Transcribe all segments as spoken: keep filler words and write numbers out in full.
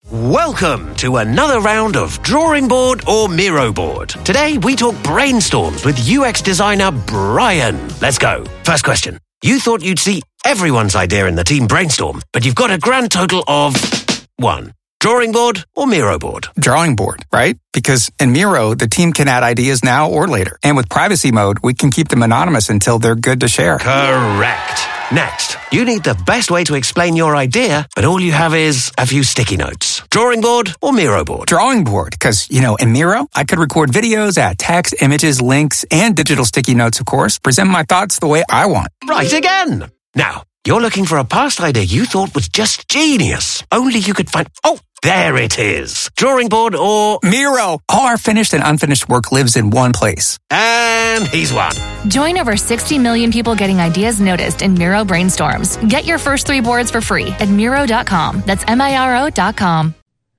Welcome to another round of Drawing Board or Miro Board. Today we talk brainstorms with U X designer Brian. Let's go. First question. You thought you'd see everyone's idea in the team brainstorm, but you've got a grand total of one. Drawing board or Miro board? Drawing board, right? Because in Miro, the team can add ideas now or later. And with privacy mode, we can keep them anonymous until they're good to share. Correct. Next, you need the best way to explain your idea, but all you have is a few sticky notes. Drawing board or Miro board? Drawing board, because, you know, in Miro, I could record videos, add text, images, links, and digital sticky notes, of course, present my thoughts the way I want. Right again. Now, you're looking for a past idea you thought was just genius. Only you could find... Oh, there it is. Drawing board or... Miro. All our finished and unfinished work lives in one place. And he's won. Join over sixty million people getting ideas noticed in Miro brainstorms. Get your first three boards for free at Miro dot com. That's M I R O dot com.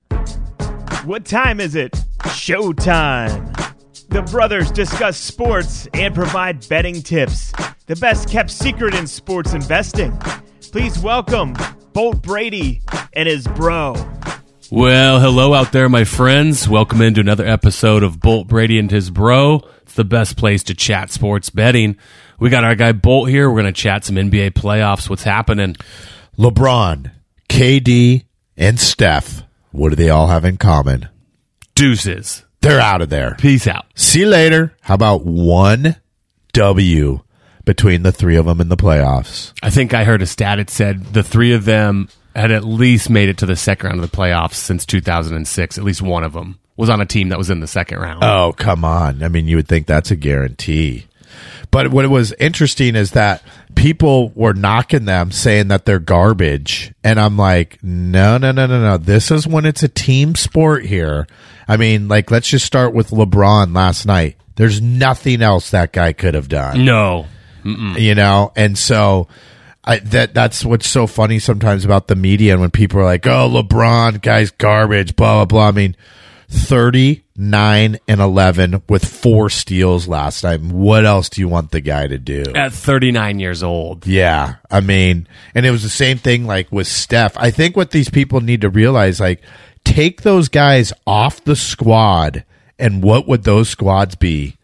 What time is it? Showtime. The brothers discuss sports and provide betting tips. The best kept secret in sports investing. Please welcome Bolt Brady and his bro. Well, hello out there, my friends. Welcome into another episode of Bolt Brady and his bro. It's the best place to chat sports betting. We got our guy Bolt here. We're going to chat some N B A playoffs. What's happening? LeBron, K D, and Steph. What do they all have in common? Deuces. They're out of there. Peace out. See you later. How about one W between the three of them in the playoffs? I think I heard a stat. It said the three of them had at least made it to the second round of the playoffs since two thousand six. At least one of them was on a team that was in the second round. Oh, come on. I mean, you would think that's a guarantee. But what was interesting is that people were knocking them, saying that they're garbage. And I'm like, no, no, no, no, no. This is when it's a team sport here. I mean, like, let's just start with LeBron last night. There's nothing else that guy could have done. No. Mm-mm. You know, and so I, that that's what's so funny sometimes about the media, and when people are like, oh, LeBron, guy's garbage, blah, blah, blah. I mean, thirty-nine and eleven with four steals last time. What else do you want the guy to do? At thirty-nine years old. Yeah, I mean, and it was the same thing like with Steph. I think what these people need to realize, like, take those guys off the squad, and what would those squads be?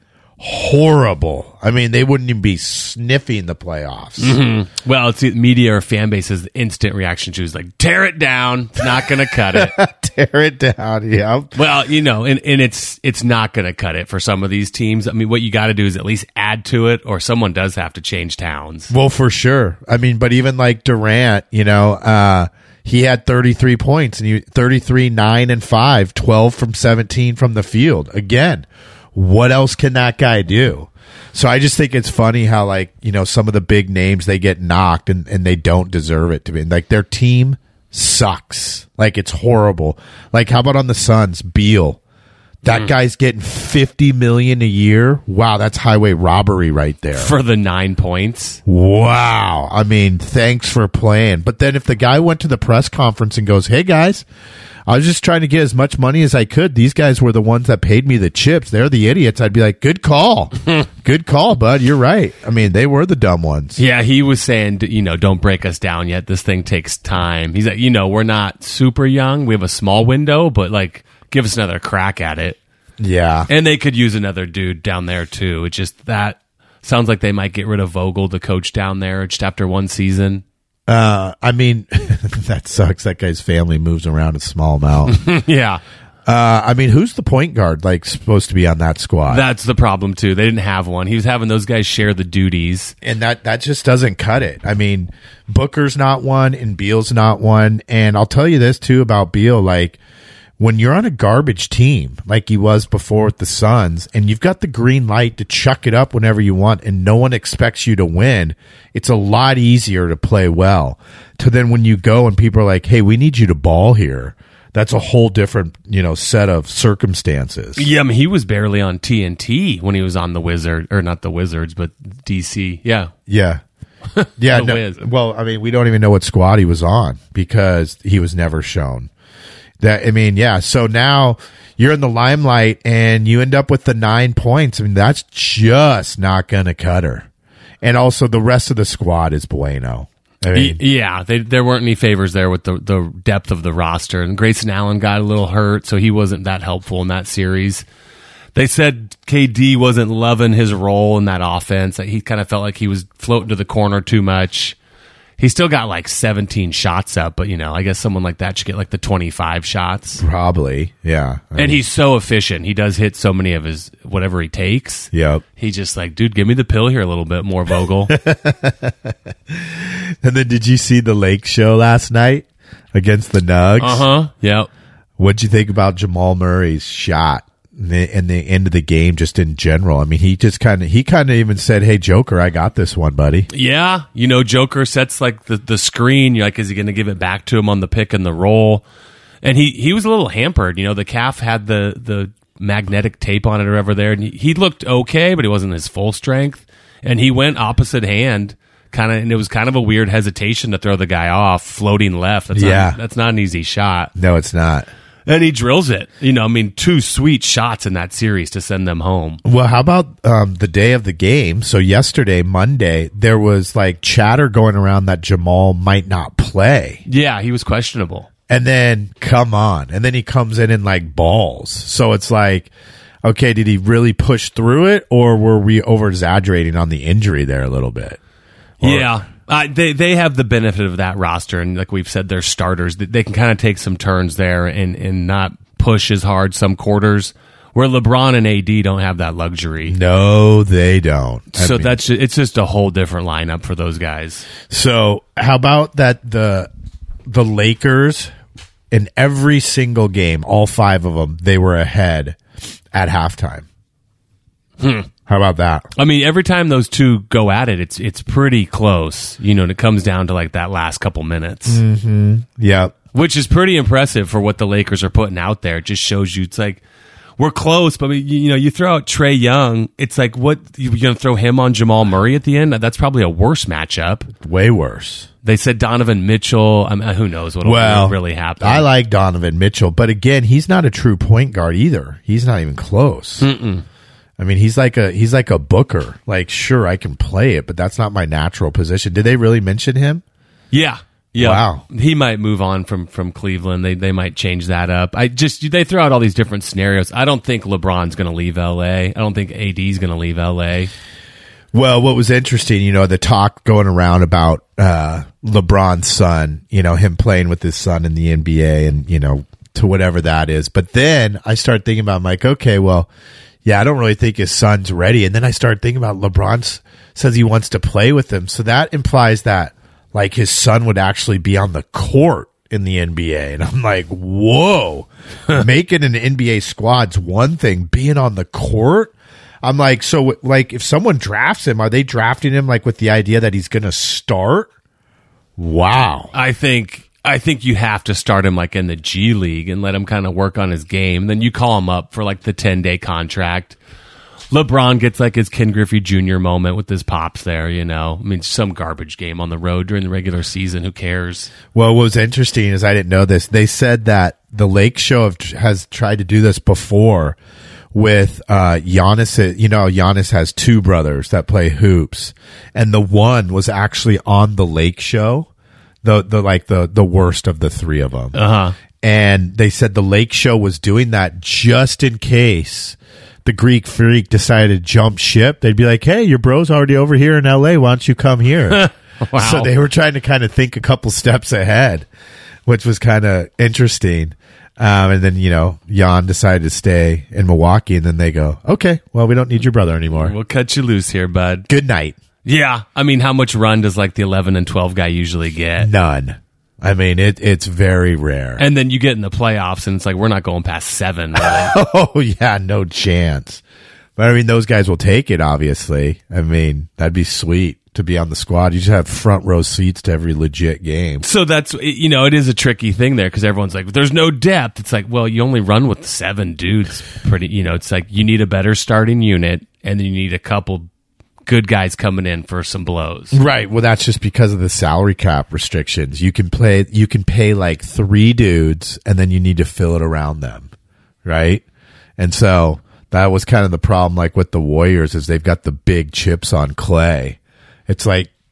Horrible. I mean, they wouldn't even be sniffing the playoffs. Mm-hmm. Well, it's the media or fan base's instant reaction to is like, tear it down. It's not going to cut it. Tear it down, yeah. Well, you know, and, and it's it's not going to cut it for some of these teams. I mean, what you got to do is at least add to it, or someone does have to change towns. Well, for sure. I mean, but even like Durant, you know, uh, he had thirty-three points, and he thirty-three, nine, and five, twelve from seventeen from the field. Again, what else can that guy do? So I just think it's funny how, like, you know, some of the big names, they get knocked and, and they don't deserve it to be. Like, their team sucks. Like, it's horrible. Like, how about on the Suns, Beal? That mm. guy's getting fifty million dollars a year. Wow, that's highway robbery right there. For the nine points. Wow. I mean, thanks for playing. But then if the guy went to the press conference and goes, hey, guys, I was just trying to get as much money as I could. These guys were the ones that paid me the chips. They're the idiots. I'd be like, good call. Good call, bud. You're right. I mean, they were the dumb ones. Yeah, he was saying, you know, don't break us down yet. This thing takes time. He's like, you know, we're not super young. We have a small window, but, like, give us another crack at it. Yeah. And they could use another dude down there, too. It's just that sounds like they might get rid of Vogel, the coach down there, just after one season. Uh, I mean, that sucks. That guy's family moves around a small amount. Yeah. Uh, I mean, who's the point guard, like, supposed to be on that squad? That's the problem, too. They didn't have one. He was having those guys share the duties. And that, that just doesn't cut it. I mean, Booker's not one, and Beal's not one. And I'll tell you this, too, about Beal. Like, when you're on a garbage team, like he was before with the Suns, and you've got the green light to chuck it up whenever you want, and no one expects you to win, it's a lot easier to play well. To then when you go and people are like, hey, we need you to ball here, that's a whole different, you know, set of circumstances. Yeah, I mean, he was barely on T N T when he was on the Wizard, or not the Wizards, but D C. Yeah. Yeah. Yeah. no, well, I mean, we don't even know what squad he was on because he was never shown. That I mean, yeah. So now you're in the limelight and you end up with the nine points. I mean, that's just not going to cut her. And also, the rest of the squad is bueno. I mean, yeah, they, there weren't any favors there with the, the depth of the roster. And Grayson Allen got a little hurt, so he wasn't that helpful in that series. They said K D wasn't loving his role in that offense. He kind of felt like he was floating to the corner too much. He still got like seventeen shots up, but, you know, I guess someone like that should get like the twenty-five shots. Probably, yeah. I And mean, he's so efficient. He does hit so many of his, whatever he takes. Yep. He's just like, dude, give me the pill here a little bit more, Vogel. And then did you see the Lake show last night against the Nugs? Uh-huh, yep. What'd you think about Jamal Murray's shot in the, in the end of the game, just in general? I mean, he just kind of, he kind of even said, hey, Joker, I got this one, buddy. Yeah, you know, Joker sets like the, the screen. You're like, is he going to give it back to him on the pick and the roll? And he, he was a little hampered. You know, the calf had the, the magnetic tape on it or whatever there. And he, he looked okay, but he wasn't his full strength. And he went opposite hand, kind of, and it was kind of a weird hesitation to throw the guy off, floating left. That's Yeah. not, that's not an easy shot. No, it's not. And he drills it. You know, I mean, two sweet shots in that series to send them home. Well, how about um, the day of the game? So yesterday, Monday, there was like chatter going around that Jamal might not play. Yeah, he was questionable. And then, come on. And then he comes in and like balls. So it's like, okay, did he really push through it, or were we over exaggerating on the injury there a little bit? Or- Yeah. Uh, they they have the benefit of that roster, and like we've said, they're starters. They, they can kind of take some turns there and, and not push as hard some quarters, where LeBron and A D don't have that luxury. No, they don't. I So mean- that's ju- it's just a whole different lineup for those guys. So how about that the the Lakers in every single game, all five of them, they were ahead at halftime. Hmm. How about that? I mean, every time those two go at it, it's it's pretty close. You know, and it comes down to like that last couple minutes, Yeah. which is pretty impressive for what the Lakers are putting out there. It just shows you it's like we're close, but I mean, you, you know, you throw out Trae Young, it's like what you're going to throw him on Jamal Murray at the end? That's probably a worse matchup. Way worse. They said Donovan Mitchell. I mean, who knows what will Well, really happen? I like Donovan Mitchell, but again, he's not a true point guard either. He's not even close. Mm-mm. I mean, he's like a he's like a booker. Like, sure, I can play it, but that's not my natural position. Did they really mention him? Yeah. Yeah. Wow. He might move on from, from Cleveland. They they might change that up. I just they throw out all these different scenarios. I don't think LeBron's going to leave L A. I don't think A D's going to leave L A. Well, what was interesting, you know, the talk going around about uh, LeBron's son, you know, him playing with his son in the N B A and, you know, to whatever that is. But then I start thinking about, I'm like, okay, well, yeah, I don't really think his son's ready. And then I start thinking about LeBron says he wants to play with him. So that implies that, like, his son would actually be on the court in the N B A. And I'm like, whoa, making an N B A squad's one thing, being on the court. I'm like, so, like, if someone drafts him, are they drafting him, like, with the idea that he's going to start? Wow. I think I think you have to start him like in the G League and let him kind of work on his game. Then you call him up for like the ten-day contract. LeBron gets like his Ken Griffey Junior moment with his pops there, you know. I mean, some garbage game on the road during the regular season. Who cares? Well, what was interesting is I didn't know this. They said that the Lake Show have, has tried to do this before with uh, Giannis. You know, Giannis has two brothers that play hoops, and the one was actually on the Lake Show, the the like the the worst of the three of them. Uh huh. And they said the Lake Show was doing that just in case the Greek Freak decided to jump ship. They'd be like, hey, your bro's already over here in L A. Why don't you come here? Wow. So they were trying to kind of think a couple steps ahead, which was kind of interesting. Um, and then, you know, Jan decided to stay in Milwaukee, and then they go, okay, well, we don't need your brother anymore. We'll cut you loose here, bud. Good night. Yeah. I mean, how much run does like the eleven and twelve guy usually get? None. I mean, it it's very rare. And then you get in the playoffs, and it's like, we're not going past seven. Really. Oh, yeah, no chance. But, I mean, those guys will take it, obviously. I mean, that'd be sweet to be on the squad. You just have front row seats to every legit game. So that's, you know, it is a tricky thing there because everyone's like, there's no depth. It's like, well, you only run with seven dudes. Pretty, you know, it's like you need a better starting unit, and then you need a couple good guys coming in for some blows. Right. Well, that's just because of the salary cap restrictions. You can play, you can pay like three dudes, and then you need to fill it around them. Right. And so that was kind of the problem, like with the Warriors, is they've got the big chips on Clay. It's like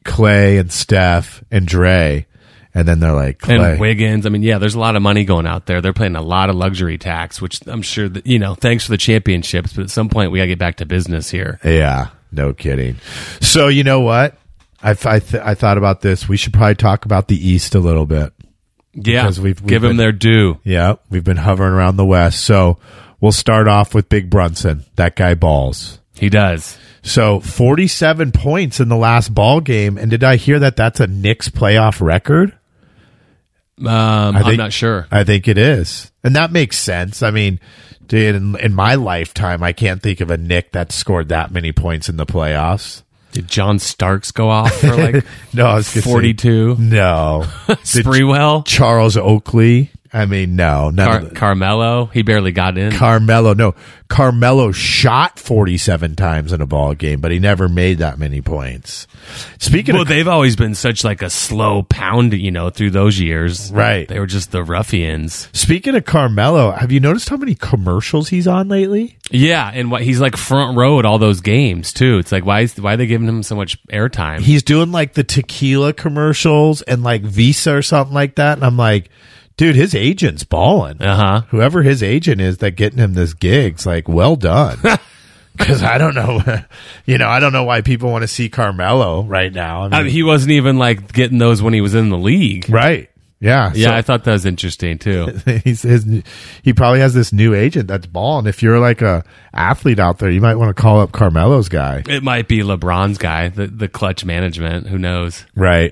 Clay and Steph and Dre, and then they're like Clay. And Wiggins. I mean, yeah, there's a lot of money going out there. They're paying a lot of luxury tax, which I'm sure that, you know, thanks for the championships, but at some point we got to get back to business here. Yeah, no kidding. So you know what? I, I, th- I thought about this. We should probably talk about the East a little bit. Yeah, Because we've- we've give them been- their due. Yeah, we've been hovering around the West. So we'll start off with Big Brunson. That guy balls. He does. So forty-seven points in the last ball game. And did I hear that that's a Knicks playoff record? Um, I I'm think- not sure. I think it is. And that makes sense. I mean, dude, in, in my lifetime, I can't think of a Knick that scored that many points in the playoffs. Did John Starks go off for like No, I was gonna say- forty-two? no. Did Spreewell? Charles Oakley? I mean, no. None Car- of the- Carmelo? He barely got in. Carmelo, no. Carmelo shot forty-seven times in a ball game, but he never made that many points. Speaking Well, of they've always been such like a slow pound, you know, through those years. Right. They were just the ruffians. speaking of Carmelo, have you noticed how many commercials he's on lately? Yeah, and what he's like front row at all those games too. It's like why is why are they giving him so much airtime? He's doing like the tequila commercials and like Visa or something like that, and I'm like, dude, his agent's balling. Uh huh. Whoever his agent is that getting him this gig's like, well done. Because I don't know, you know, I don't know why people want to see Carmelo right now. I mean, I mean, he wasn't even like getting those when he was in the league. right? Yeah, Yeah, so- I thought that was interesting too. He's his, he probably has this new agent that's balling. If you're like a athlete out there, you might want to call up Carmelo's guy. It might be LeBron's guy, the the clutch management. Who knows? Right.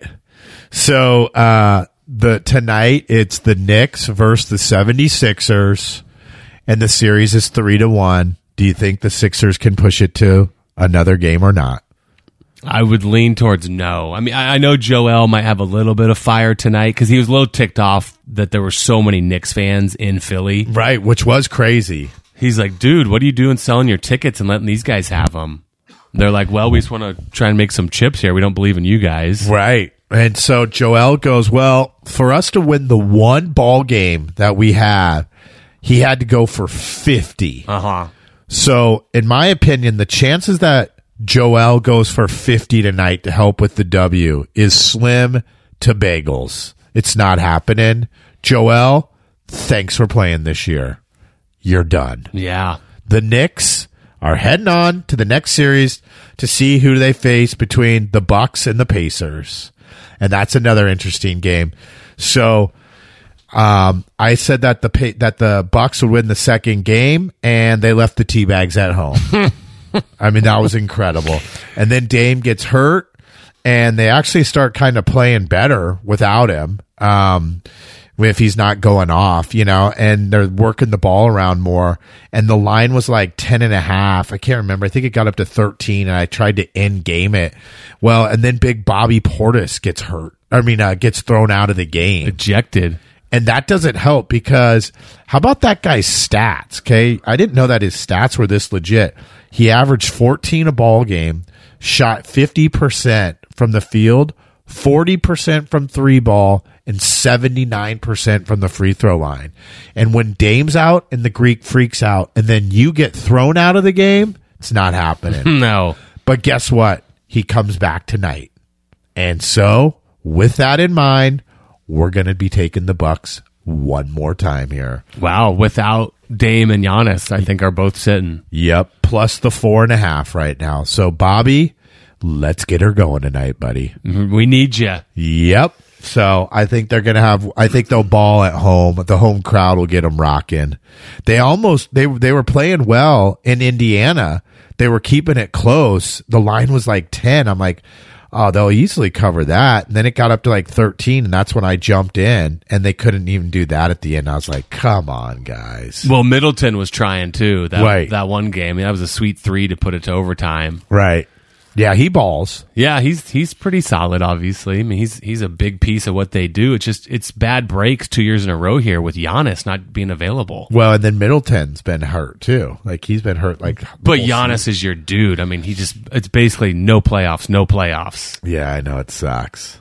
So uh the tonight it's the Knicks versus the seventy-sixers, and the series is three to one. Do you think the Sixers can push it to another game or not? I would lean towards no. I mean, I, I know Joel might have a little bit of fire tonight because he was a little ticked off that there were so many Knicks fans in Philly. Right, which was crazy. He's like, dude, what are you doing selling your tickets and letting these guys have them? They're like, well, we just want to try and make some chips here. We don't believe in you guys. Right. And so Joel goes, well, for us to win the one ball game that we have, he had to go for fifty. Uh-huh. So, in my opinion, the chances that Joel goes for fifty tonight to help with the W is slim to bagels. It's not happening. Joel, thanks for playing this year. You're done. Yeah. The Knicks are heading on to the next series to see who they face between the Bucks and the Pacers. And that's another interesting game. So, um, I said that the pa- that the Bucks would win the second game, and they left the tea bags at home. I mean, that was incredible. And then Dame gets hurt, and they actually start kind of playing better without him. Um, if he's not going off, you know, and they're working the ball around more. And the line was like ten and a half. I can't remember. I think it got up to thirteen, and I tried to end game it. Well, and then big Bobby Portis gets hurt. I mean, uh, gets thrown out of the game. Ejected. And that doesn't help because how about that guy's stats? Okay. I didn't know that his stats were this legit. He averaged fourteen a ball game, shot fifty percent from the field, forty percent from three ball, and seventy-nine percent from the free throw line. And when Dame's out and the Greek freaks out, and then you get thrown out of the game, it's not happening. No. But guess what? He comes back tonight. And so, with that in mind, we're going to be taking the Bucks one more time here. Wow. Without Dame and Giannis, I think are both sitting. Yep. Plus the four and a half right now. So, Bobby, let's get her going tonight, buddy. We need you. Yep. So I think they're going to have, I think they'll ball at home. The home crowd will get them rocking. They almost, they, they were playing well in Indiana. They were keeping it close. The line was like ten. I'm like, oh, they'll easily cover that. And then it got up to like thirteen. And that's when I jumped in, and they couldn't even do that at the end. I was like, come on, guys. Well, Middleton was trying too. That, Right. that one game. That was a sweet three to put it to overtime. Right. Yeah, he balls. Yeah, he's he's pretty solid, obviously. I mean, he's he's a big piece of what they do. It's just it's bad breaks two years in a row here with Giannis not being available. Well, and then Middleton's been hurt too. Like he's been hurt like the But whole Giannis season. is your dude. I mean, he just it's basically no playoffs, no playoffs. Yeah, I know it sucks.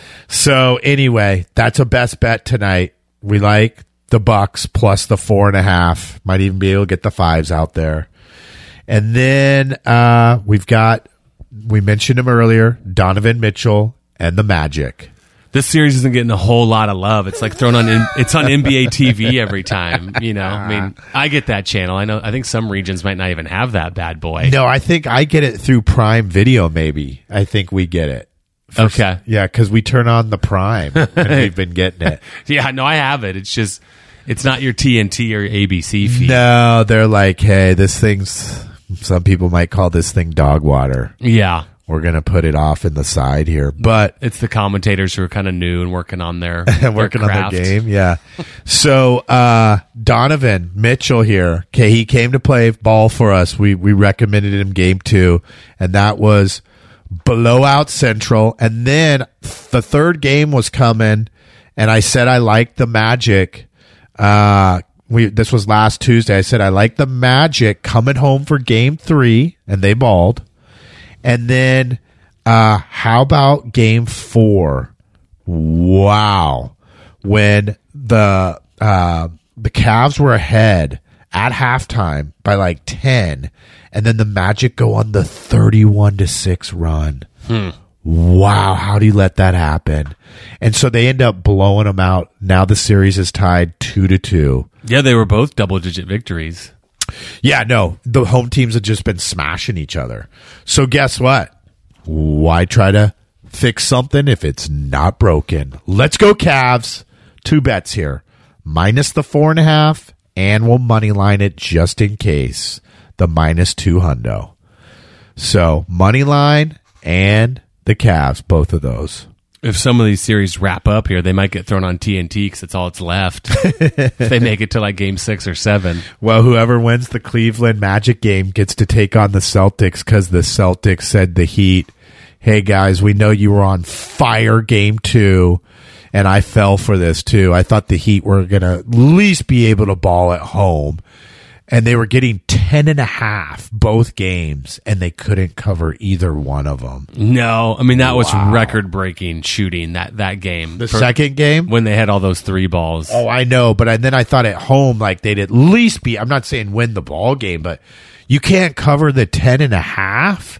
So anyway, that's a best bet tonight. We like the Bucks plus the four and a half. Might even be able to get the fives out there. And then uh, we've got we mentioned him earlier, Donovan Mitchell and the Magic. This series isn't getting a whole lot of love. It's like thrown on. In, it's on N B A T V every time. You know, I mean, I get that channel. I know. I think some regions might not even have that bad boy. No, I think I get it through Prime Video. Maybe I think we get it. For, Okay. Yeah, because we turn on the Prime and we've been getting it. Yeah, no, I have it. It's just, it's not your T N T or A B C feed. No, they're like, hey, this thing's. Some people might call this thing dog water. Yeah. We're going to put it off in the side here. But It's the commentators who are kind of new and working on their, working their on craft. the game. Yeah. So, uh, Donovan Mitchell here. Okay. He came to play ball for us. We, we recommended him game two, and that was blowout central. And then the third game was coming, and I said, I liked the Magic. Uh, we, this was last Tuesday. I said, I like the Magic coming home for game three, and they balled. And then, uh, how about game four? Wow. When the, uh, the Cavs were ahead at halftime by like ten, and then the Magic go on the thirty-one to six run. Hmm. Wow. How do you let that happen? And so they end up blowing them out. Now the series is tied two to two. Yeah, they were both double digit victories. Yeah, no, the home teams have just been smashing each other. So guess what? Why try to fix something if it's not broken? Let's go Cavs. Two bets here. Minus the four and a half, and we'll money line it just in case. The minus two hundo. So money line and the Cavs, both of those. If some of these series wrap up here, they might get thrown on T N T because it's all it's left. If they make it to like game six or seven. Well, whoever wins the Cleveland Magic game gets to take on the Celtics because the Celtics said the Heat, hey guys, we know you were on fire game two, and I fell for this too. I thought the Heat were going to at least be able to ball at home. And they were getting ten and a half both games, and they couldn't cover either one of them. No, I mean, that was Wow. record breaking shooting that, that game. The For- second game? when they had all those three balls. Oh, I know, but I, then I thought at home, like they'd at least be, I'm not saying win the ball game, but you can't cover the ten and a half.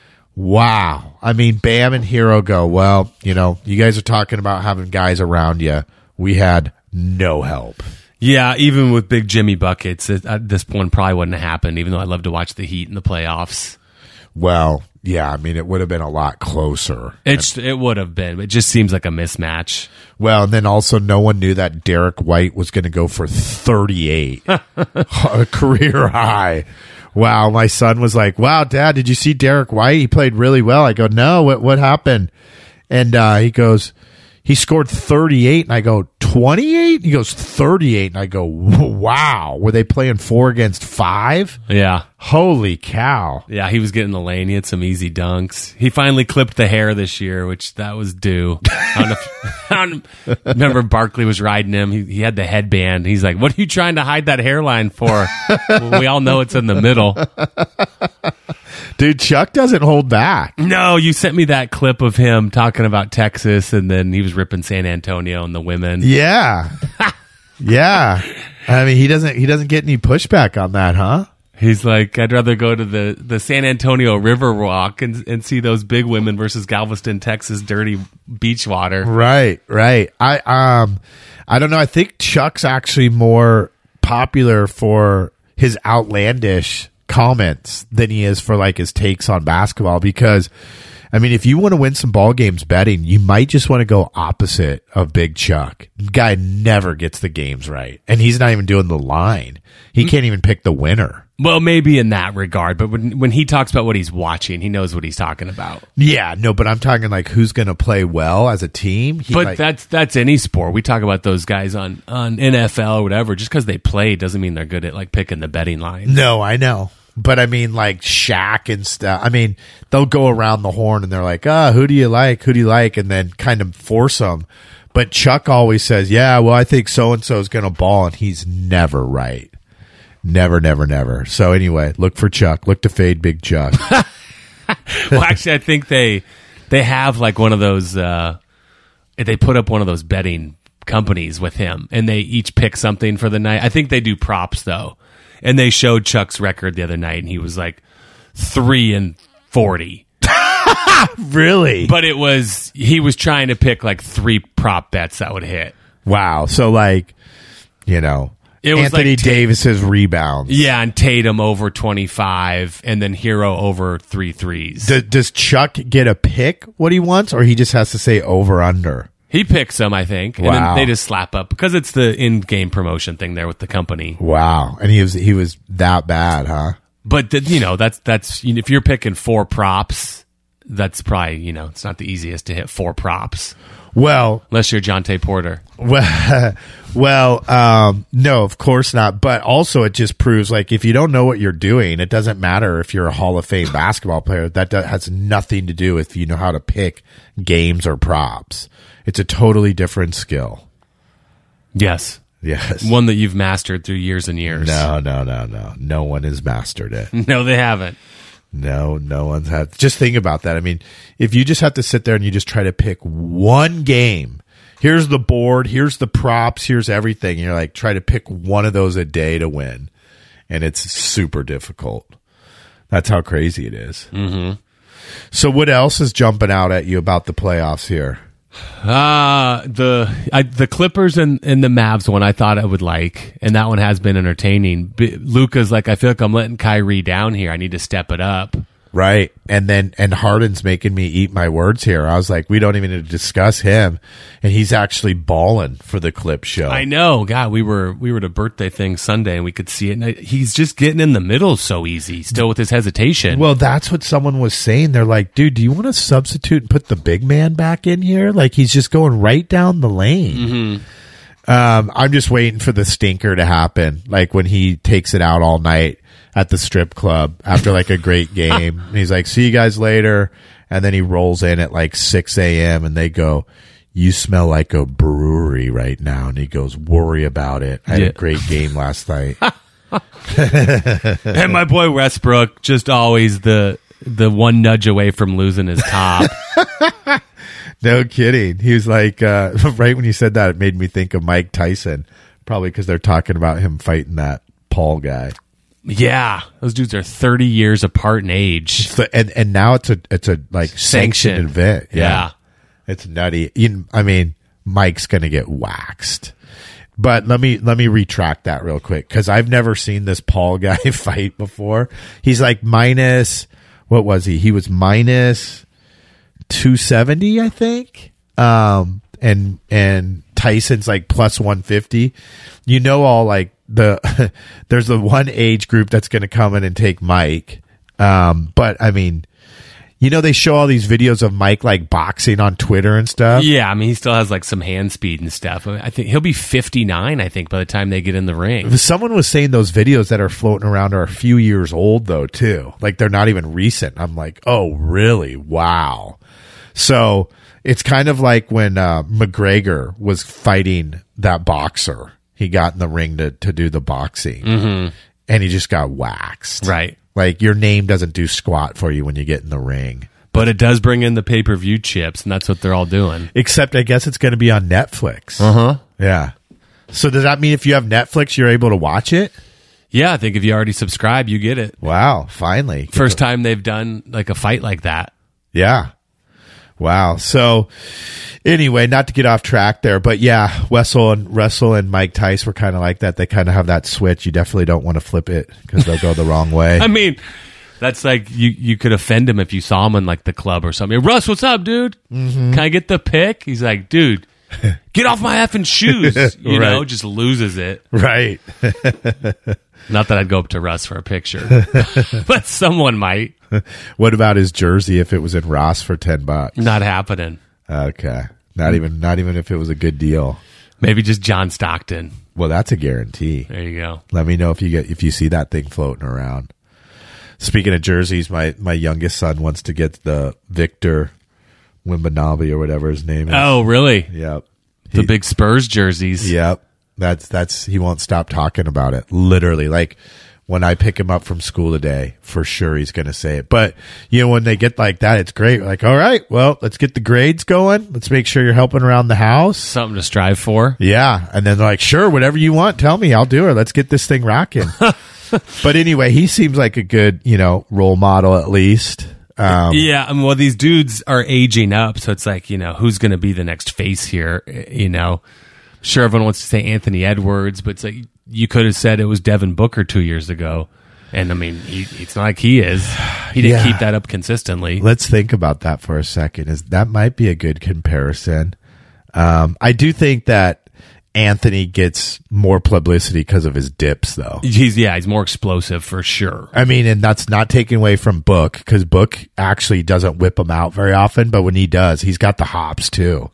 Wow. I mean, Bam and Hero go, well, you know, you guys are talking about having guys around you. We had no help. Yeah, even with big Jimmy buckets, it, at this point probably wouldn't have happened, even though I love to watch the Heat in the playoffs. Well, yeah, I mean, it would have been a lot closer. It's, it would have been. It just seems like a mismatch. Well, and then also no one knew that Derek White was going to go for thirty-eight, a career high. Wow, my son was like, wow, Dad, did you see Derek White? He played really well. I go, no, what, what happened? And uh, he goes, he scored thirty-eight, and I go, twenty-eight? He goes, thirty-eight, and I go, wow. Were they playing four against five? Yeah. Holy cow. Yeah, he was getting the lane. He had some easy dunks. He finally clipped the hair this year, which that was due. I don't know if, I don't remember Barkley was riding him. He, he had the headband. He's like, what are you trying to hide that hairline for? Well, we all know it's in the middle. Dude, Chuck doesn't hold back. No, you sent me that clip of him talking about Texas, and then he was ripping San Antonio and the women. Yeah. Yeah. I mean, he doesn't he doesn't get any pushback on that, huh? He's like, I'd rather go to the, the San Antonio River Walk and, and see those big women versus Galveston, Texas, dirty beach water. Right, right. I um I don't know. I think Chuck's actually more popular for his outlandish comments than he is for like his takes on basketball, because I mean, if you want to win some ball games betting, you might just want to go opposite of Big Chuck. Guy never gets the games right, and he's not even doing the line. He can't even pick the winner. Well, maybe in that regard, but when when he talks about what he's watching, he knows what he's talking about. Yeah, no, but I'm talking like who's going to play well as a team. He, But like, that's that's any sport. We talk about those guys on, on N F L or whatever. Just because they play doesn't mean they're good at like picking the betting line. no, I know. But I mean, like Shaq and stuff. I mean, they'll go around the horn and they're like, ah, who do you like? Who do you like? And then kind of force them. But Chuck always says, yeah, well, I think so-and-so is going to ball. And he's never right. Never, never, never. So anyway, look for Chuck. Look to fade Big Chuck. Well, actually, I think they they have like one of those. Uh, they put up one of those betting companies with him, and they each pick something for the night. I think they do props though, and they showed Chuck's record the other night, and he was like three and forty. Really? But it was, he was trying to pick like three prop bets that would hit. Wow. So, like, you know, It was Anthony like Ta- Davis's rebounds. Yeah, and Tatum over twenty-five, and then Hero over three threes. D- does Chuck get a pick what he wants, or he just has to say over under? He picks them, I think, and Wow. then they just slap up because it's the in-game promotion thing there with the company. Wow. And he was he was that bad, huh? But the, you know, that's that's you know, if you're picking four props, that's probably you know it's not the easiest to hit four props Well, unless you're Jonte Porter. well, well, um, no, of course not. But also, it just proves like if you don't know what you're doing, it doesn't matter if you're a Hall of Fame basketball player. That do- has nothing to do with if you know how to pick games or props. It's a totally different skill. Yes, Yes. one that you've mastered through years and years. No, no, no, no. No one has mastered it. no, they haven't. No, no one's had. Just think about that. I mean, if you just have to sit there and you just try to pick one game, here's the board, here's the props, here's everything. You're like, try to pick one of those a day to win. And it's super difficult. That's how crazy it is. Mm-hmm. So, what else is jumping out at you about the playoffs here? Uh the I, the Clippers and, and the Mavs one I thought I would like, and that one has been entertaining. B- Luka's like, I feel like I'm letting Kyrie down here. I need to step it up. Right. And then, and Harden's making me eat my words here. I was like, we don't even need to discuss him. And he's actually balling for the Clip show. I know, God, we were we were at a birthday thing Sunday, and we could see it. And I, he's just getting in the middle so easy, still with his hesitation. Well, that's what someone was saying. They're like, dude, do you want to substitute and put the big man back in here? Like, he's just going right down the lane. Mm-hmm. Um, I'm just waiting for the stinker to happen. Like when he takes it out all night at the strip club after like a great game. And he's like, see you guys later. And then he rolls in at like six a.m. and they go, you smell like a brewery right now. And he goes, worry about it. I had Yeah. a great game last night. And my boy Westbrook, just always the the one nudge away from losing his top. No kidding. He was like, uh, right when you said that, it made me think of Mike Tyson, probably because they're talking about him fighting that Paul guy. Yeah, those dudes are thirty years apart in age. So, and and now it's a it's a like sanctioned Sanctioned. event. Yeah. It's nutty. You, I mean, Mike's gonna get waxed. But let me let me retract that real quick because I've never seen this Paul guy fight before. He's like minus what was he? He was minus two seventy, I think. Um, and and Tyson's like plus one fifty. You know, all like the there's the one age group that's going to come in and take Mike. Um, but I mean, you know, they show all these videos of Mike like boxing on Twitter and stuff. Yeah, I mean, he still has like some hand speed and stuff. I, mean, I think he'll be fifty-nine, I think, by the time they get in the ring. Someone was saying those videos that are floating around are a few years old though, too. Like they're not even recent. I'm like, oh, really? Wow. So it's kind of like when uh, McGregor was fighting that boxer. He got in the ring to, to do the boxing, mm-hmm. and he just got waxed. Right. Like your name doesn't do squat for you when you get in the ring. But it does bring in the pay-per-view chips, and that's what they're all doing. Except I guess it's going to be on Netflix. Uh-huh. Yeah. So does that mean if you have Netflix, you're able to watch it? Yeah, I think if you already subscribe, you get it. Wow. Finally. First time they've done like a fight like that. Yeah. Wow. So anyway, not to get off track there, but yeah, Wessel and Russell and Mike Tice were kind of like that. They kind of have that switch. You definitely don't want to flip it because they'll go the wrong way. I mean, that's like you, you could offend him if you saw him in like the club or something. Russ, what's up, dude? Mm-hmm. Can I get the pick? He's like, dude, get off my effing shoes. You Right. know, just loses it. Right. Not that I'd go up to Russ for a picture, but someone might. What about his jersey if it was in Ross for ten bucks? Not happening. Okay. Not even not even if it was a good deal. Maybe just John Stockton. Well, that's a guarantee. There you go. Let me know if you get if you see that thing floating around. Speaking of jerseys, my, my youngest son wants to get the Victor Wembanyama or whatever his name is. Oh, really? Yep. The He- big Spurs jerseys. Yep. That's that's he won't stop talking about it. Literally. Like when I pick him up from school today, for sure he's gonna say it. But you know, when they get like that, it's great. Like, all right, well, let's get the grades going. Let's make sure you're helping around the house. Something to strive for. Yeah. And then they're like, sure, whatever you want, tell me, I'll do it. Let's get this thing rocking. But anyway, he seems like a good, you know, role model at least. Um, yeah, I mean, well, these dudes are aging up, so it's like, you know, who's going to be the next face here? You know, sure, everyone wants to say Anthony Edwards, but it's like you could have said it was Devin Booker two years ago. And, I mean, he, it's not like he is. He didn't Yeah. keep that up consistently. Let's think about that for a second. Is that might be a good comparison. Um, I do think that Anthony gets more publicity because of his dips, though. He's yeah, he's more explosive for sure. I mean, and that's not taking away from Book, because Book actually doesn't whip him out very often, but when he does, he's got the hops too.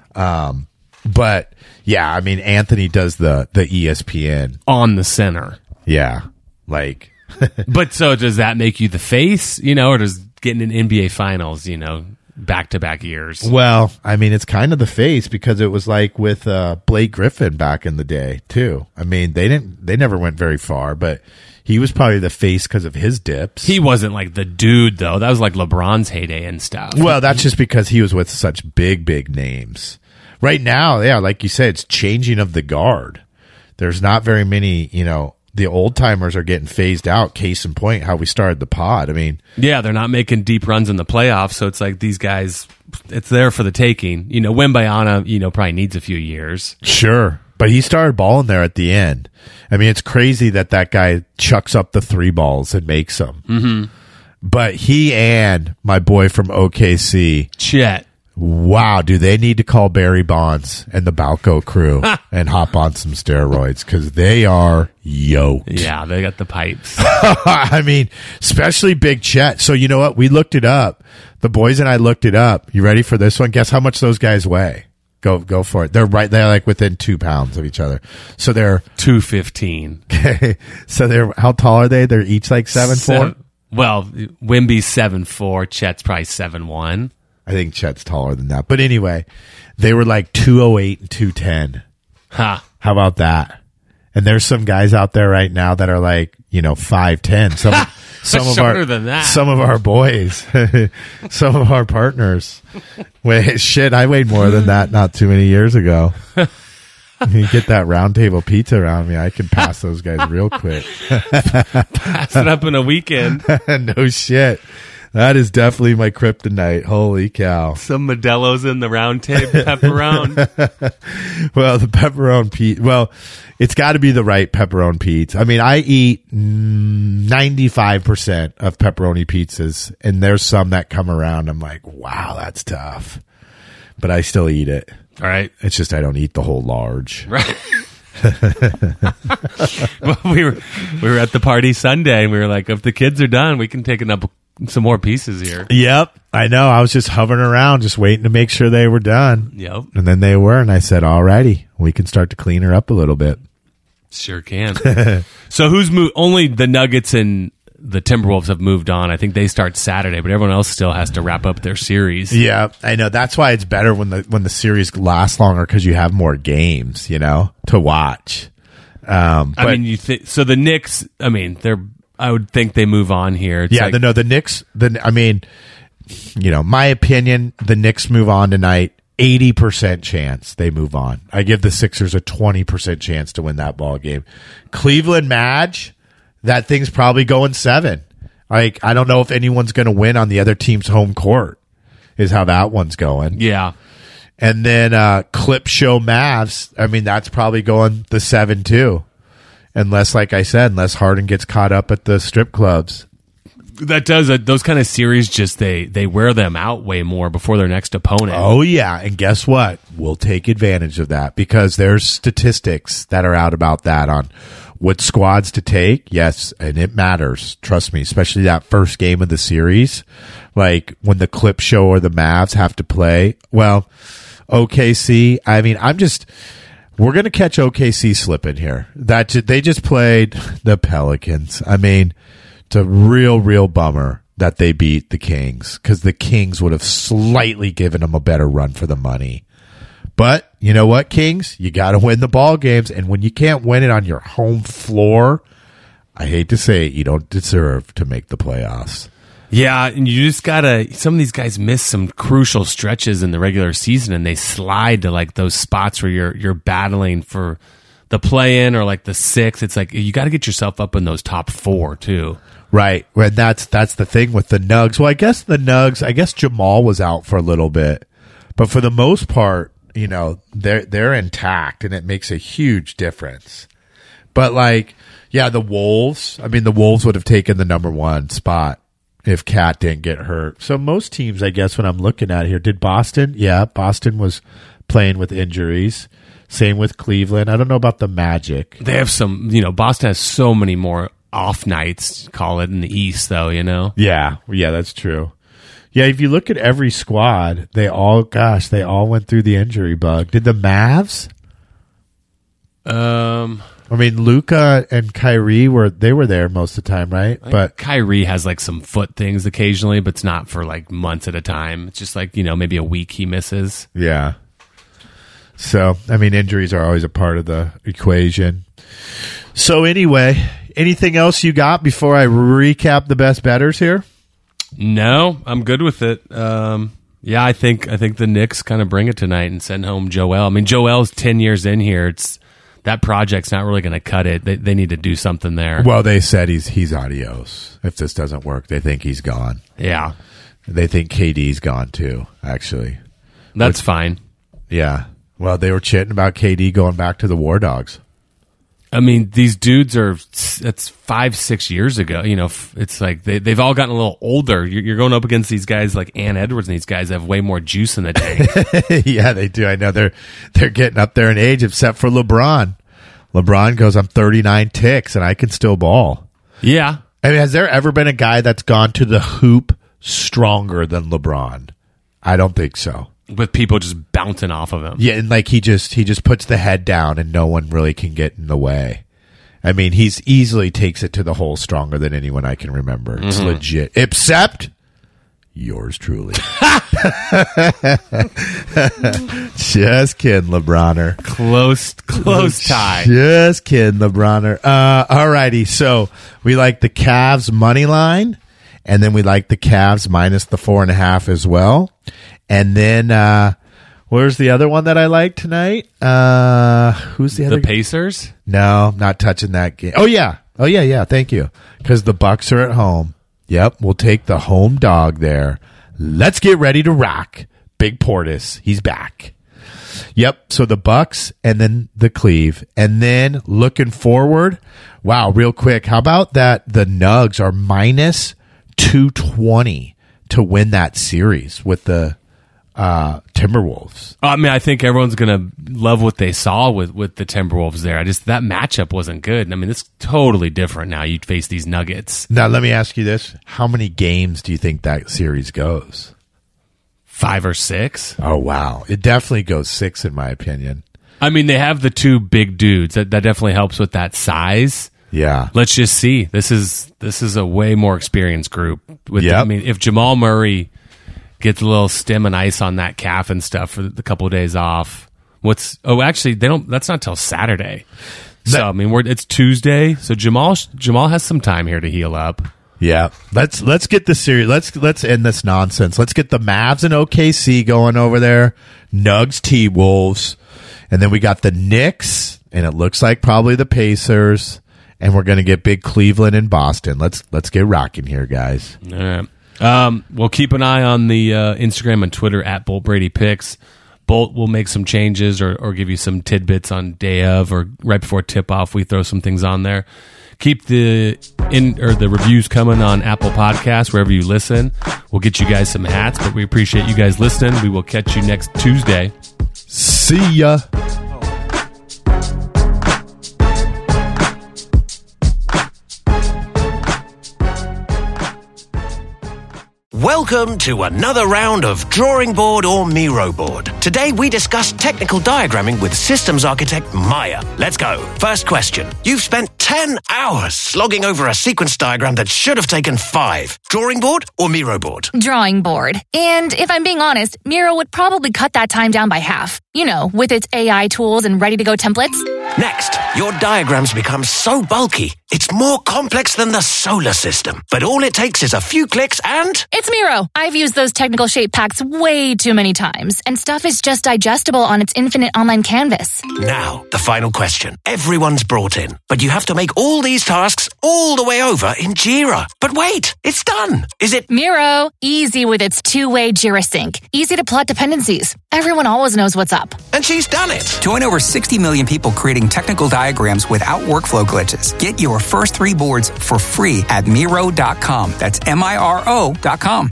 Um, but yeah, I mean, Anthony does the the E S P N On the center. Yeah, like. But so does that make you the face, you know, or does getting in N B A finals, you know, back to back years? Well, I mean, it's kind of the face, because it was like with uh, Blake Griffin back in the day too. I mean, they didn't, they never went very far, but he was probably the face because of his dips. He wasn't like the dude though. That was like LeBron's heyday and stuff. Well, that's just because he was with such big, big names. Right now, yeah, like you said, it's changing of the guard. There's not very many, you know. The old timers are getting phased out. Case in point, how we started the pod. I mean, yeah, they're not making deep runs in the playoffs, so it's like these guys, it's there for the taking. You know, Wembanyama, you know, probably needs a few years. Sure, but he started balling there at the end. I mean, it's crazy that that guy chucks up the three balls and makes them. Mm-hmm. But he and my boy from O K C, Chet. Wow, do they need to call Barry Bonds and the Balco crew and hop on some steroids, because they are yoked. Yeah, they got the pipes. I mean, especially Big Chet. So you know what? We looked it up. The boys and I looked it up. You ready for this one? Guess how much those guys weigh? Go go for it. They're right. They're like within two pounds of each other. So they're two fifteen. Okay. So they're how tall are they? They're each like seven four. Well, Wemby's seven four. Chet's probably seven one. I think Chet's taller than that. But anyway, they were like two oh eight and two ten. Huh. How about that? And there's some guys out there right now that are like, you know, five ten. Some some of Shorter our than that. some of our boys, some of our partners. Wait, shit, I weighed more than that not too many years ago. You get that round table pizza around me, I can pass those guys real quick. Pass it up in a weekend. No shit. That is definitely my kryptonite. Holy cow. Some Modelo's in the round table pepperoni. Well, the pepperoni pizza. Well, it's got to be the right pepperoni pizza. I mean, I eat ninety-five percent of pepperoni pizzas, and there's some that come around. I'm like, wow, that's tough. But I still eat it. All right. It's just I don't eat the whole large. Right. Well, we were we were at the party Sunday, and we were like, if the kids are done, we can take up some more pieces here. Yep. I know. I was just hovering around, just waiting to make sure they were done. Yep. And then they were, and I said, alrighty, we can start to clean her up a little bit. Sure can. So who's moved? Only the Nuggets and the Timberwolves have moved on. I think they start Saturday, but everyone else still has to wrap up their series. Yeah, I know. That's why it's better when the when the series lasts longer, because you have more games, you know, to watch. Um, but, I mean, you think so? The Knicks. I mean, they're. I would think they move on here. It's yeah, like, the, no, the Knicks. The I mean, you know, my opinion, the Knicks move on tonight. eighty percent chance they move on. I give the Sixers a twenty percent chance to win that ball game. Cleveland Madge, that thing's probably going seven. Like, I don't know if anyone's going to win on the other team's home court, is how that one's going. yeah. And then uh, Clip Show Mavs, I mean, that's probably going the seven too. Unless, like I said, unless Harden gets caught up at the strip clubs. That does uh, those kind of series. Just they they wear them out way more before their next opponent. Oh, yeah. And guess what? We'll take advantage of that, because there's statistics that are out about that on what squads to take. Yes, and it matters. Trust me, especially that first game of the series. Like when the Clip Show or the Mavs have to play. Well, O K C, I mean, I'm just... We're going to catch O K C slipping here. That they just played the Pelicans. I mean, it's a real, real bummer that they beat the Kings, because the Kings would have slightly given them a better run for the money. But you know what, Kings? You got to win the ball games, and when you can't win it on your home floor, I hate to say it, you don't deserve to make the playoffs. Yeah, and you just gotta. Some of these guys miss some crucial stretches in the regular season, and they slide to like those spots where you're you're battling for the play-in or like the six. It's like you got to get yourself up in those top four too. Right. And that's that's the thing with the Nugs. Well, I guess the Nugs, I guess Jamal was out for a little bit. But for the most part, you know, they're they're intact and it makes a huge difference. But like, yeah, the Wolves, I mean the Wolves would have taken the number one spot if Cat didn't get hurt. So most teams, I guess when I'm looking at here, did Boston? Yeah, Boston was playing with injuries. Same with Cleveland. I don't know about the Magic. They have some, you know, Boston has so many more off nights, call it, in the East, though, you know? Yeah, yeah, that's true. Yeah, if you look at every squad, they all, gosh, they all went through the injury bug. Did the Mavs? Um, I mean, Luka and Kyrie were, they were there most of the time, right? But Kyrie has like some foot things occasionally, but it's not for like months at a time. It's just like, you know, maybe a week he misses. Yeah. So, I mean, injuries are always a part of the equation. So, anyway, anything else you got before I recap the best bettors here? No, I'm good with it. Um, yeah, I think I think the Knicks kind of bring it tonight and send home Joel. I mean, Joel's ten years in here. It's that project's not really going to cut it. They they need to do something there. Well, they said he's he's adios. If this doesn't work, they think he's gone. Yeah, they think K D's gone too. Actually, that's Which, fine. Yeah. Well, they were chitting about K D going back to the War Dogs. I mean, these dudes are, that's five, six years ago. You know, it's like they, they've all gotten a little older. You're, you're going up against these guys like Ann Edwards, and these guys have way more juice in the tank. Yeah, they do. I know they're they're getting up there in age, except for LeBron. LeBron goes, I'm thirty-nine ticks, and I can still ball. Yeah. I mean, has there ever been a guy that's gone to the hoop stronger than LeBron? I don't think so. With people just bouncing off of him. Yeah, and like he just he just puts the head down and no one really can get in the way. I mean, he's easily takes it to the hole stronger than anyone I can remember. It's mm-hmm. legit. Except yours truly. Just kidding, LeBroner. Close, close tie. Just kidding, LeBroner. Uh, all righty. So we like the Cavs money line, and then we like the Cavs minus the four and a half as well. And then, uh, where's the other one that I like tonight? Uh, who's the other? The Pacers? No, not touching that game. Oh, yeah. Oh, yeah, yeah. Thank you. Because the Bucks are at home. Yep, we'll take the home dog there. Let's get ready to rock. Big Portis, he's back. Yep, so the Bucks and then the Cleve. And then looking forward, wow, real quick, how about that the Nugs are minus two twenty to win that series with the uh, Timberwolves? I mean, I think everyone's going to love what they saw with, with the Timberwolves there. I just, that matchup wasn't good. I mean, it's totally different now. You face these Nuggets. Now, let me ask you this. How many games do you think that series goes? Five or six. Oh, wow. It definitely goes six, in my opinion. I mean, they have the two big dudes. That, that definitely helps with that size. Yeah. Let's just see. This is this is a way more experienced group. With yep. the, I mean, if Jamal Murray gets a little stem and ice on that calf and stuff for the couple of days off. What's oh actually they don't that's not till Saturday. So that, I mean we're it's Tuesday, so Jamal Jamal has some time here to heal up. Yeah. Let's let's get the series let's let's end this nonsense. Let's get the Mavs and O K C going over there. Nugs T-Wolves. And then we got the Knicks, and it looks like probably the Pacers, and we're gonna get big Cleveland and Boston. Let's let's get rocking here, guys. All right. Um, we'll keep an eye on the uh, Instagram and Twitter at Bolt Brady Picks. Bolt will make some changes or, or give you some tidbits on day of or right before tip off. We throw some things on there. Keep the in or the reviews coming on Apple Podcasts wherever you listen. We'll get you guys some hats, but we appreciate you guys listening. We will catch you next Tuesday. See ya. Welcome to another round of Drawing Board or Miro Board. Today we discuss technical diagramming with systems architect Maya. Let's go. First question. You've spent ten hours slogging over a sequence diagram that should have taken five. Drawing board or Miro board? Drawing board. And if I'm being honest, Miro would probably cut that time down by half. You know, with its A I tools and ready-to-go templates. Next, your diagrams become so bulky, It's more complex than the solar system, but all it takes is a few clicks and... It's Miro. I've used those technical shape packs way too many times, and stuff is just digestible on its infinite online canvas. Now, the final question. Everyone's brought in, but you have to make all these tasks all the way over in Jira. But wait, it's done. Is it... Miro, easy with its two-way Jira sync. Easy to plot dependencies. Everyone always knows what's up. And she's done it. Join over sixty million people creating technical diagrams without workflow glitches. Get your first three boards for free at Miro dot com. That's M I R O dot com.